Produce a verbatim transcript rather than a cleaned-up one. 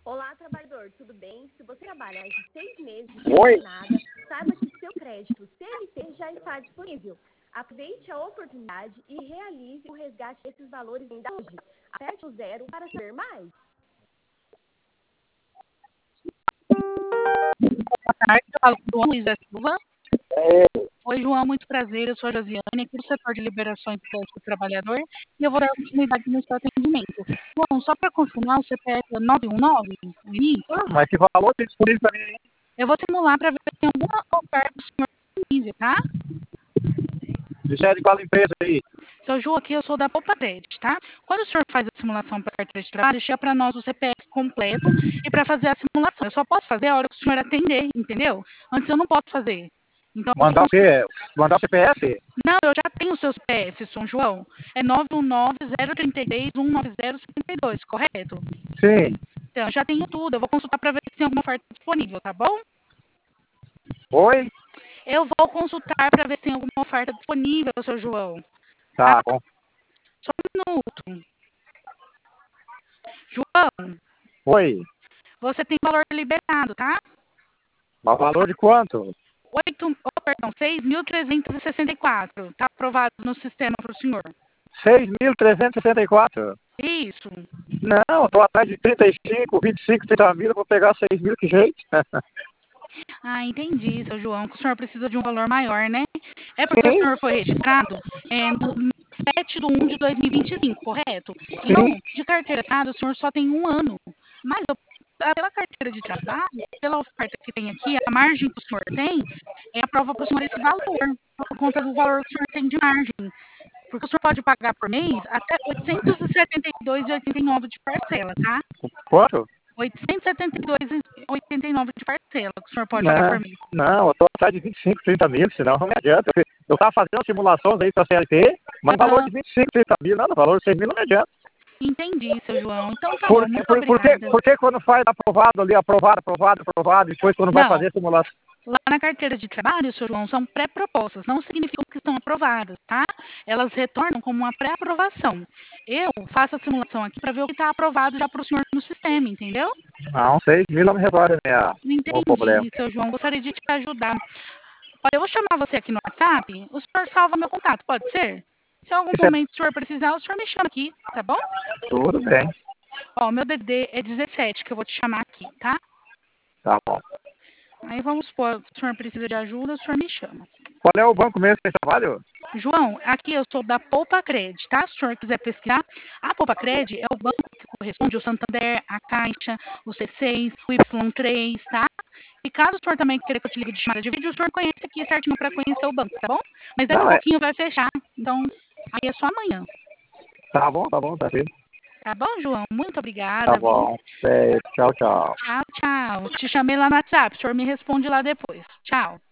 Olá, trabalhador, tudo bem? Se você trabalhar de seis meses Oi? sem nada, saiba que seu crédito C L T já está disponível. Aproveite a oportunidade e realize o resgate desses valores ainda hoje. Aperte o zero para saber mais. Boa tarde, eu falo com o João Luiz da Silva. É, Oi, João, muito prazer. Eu sou a Josiane, aqui do setor de liberações do crédito do trabalhador, e eu vou dar continuidade no seu atendimento. João, só para confirmar, o C P F é nove um nove, o início? mas que valor tem disponível para mim? Eu vou simular para ver se tem alguma oferta do senhor disponível, tá? Isso é de qual empresa aí? Seu João, aqui eu sou da Poupa Credit, tá? Quando o senhor faz a simulação para carteira de trabalho, chega para nós o C P F completo e para fazer a simulação. Eu só posso fazer a hora que o senhor atender, entendeu? Antes eu não posso fazer. Então, eu vou Mandar o quê? Mandar o C P F? Não, eu já tenho o seu C P F, São João. É nove um nove, zero três três, um nove zero cinco dois, correto? Sim. Então, eu já tenho tudo. Eu vou consultar para ver se tem alguma oferta disponível, tá bom? Oi? Eu vou consultar para ver se tem alguma oferta disponível, seu João. Tá bom. Só um minuto. João, Oi? você tem valor liberado, tá? O valor de quanto? Oito, oh, perdão, seis mil trezentos e sessenta e quatro. Tá aprovado no sistema para o senhor. seis mil trezentos e sessenta e quatro? Isso. Não, estou atrás de trinta e cinco, vinte e cinco, trinta mil, vou pegar seis mil, que jeito? Ah, entendi, seu João, que o senhor precisa de um valor maior, né? É porque o Sim, senhor foi registrado é, no sete de um de dois mil e vinte e cinco, correto? Então, sim. de carteira assinada, o senhor só tem um ano. Mas eu, ah, pela carteira de trabalho, pela oferta que tem aqui, a margem que o senhor tem, é a prova para o senhor esse valor, por conta do valor que o senhor tem de margem. Porque o senhor pode pagar por mês até oitocentos e setenta e dois reais e oitenta e nove de parcela, tá? Quanto? oitocentos e setenta e dois reais e oitenta e nove de parcela que o senhor pode pagar por Não, mês. não, eu estou atrás de vinte e cinco, trinta mil, senão não me adianta. Eu estava fazendo simulações aí para a C L T, mas o valor Aham. de vinte e cinco, trinta mil, não, o valor de seis mil não me adianta. Entendi, seu João. Então tá bom, Por, que- muito por, por, que, obrigada. por que quando faz aprovado ali, aprovado, aprovado, aprovado, depois quando vai Não, fazer a simulação? lá na carteira de trabalho, seu João, são pré-propostas, não significa que estão aprovadas, tá? Elas retornam como uma pré-aprovação. Eu faço a simulação aqui para ver o que está aprovado já para o senhor no sistema, entendeu? Não, seis mil não me resolve minha, o problema. Entendi, seu João. Gostaria de te ajudar. Olha, eu vou chamar você aqui no WhatsApp, o senhor salva meu contato, pode ser? Se em algum Isso é momento o senhor precisar, o senhor me chama aqui, tá bom? tudo bem, Ó, meu D D é dezessete, que eu vou te chamar aqui, tá? tá bom. Aí vamos supor, o senhor precisa de ajuda, o senhor me chama. Qual é o banco mesmo que você trabalha? João, aqui eu sou da Poupa Cred, tá? Se o senhor quiser pesquisar, a Poupa Cred é o banco que corresponde ao Santander, a Caixa, o C seis, o Y três, tá? E caso o senhor também queira que eu te ligue de chamada de vídeo, o senhor conhece aqui certinho para conhecer o banco, tá bom? Mas daqui a Não, é. pouquinho vai fechar, então aí é só amanhã. Tá bom, tá bom, tá bem. Tá bom, João? Muito Tá obrigada, viu? bom. É, tchau, tchau. Tchau, tchau. Te chamei lá no WhatsApp, o senhor me responde lá depois. Tchau.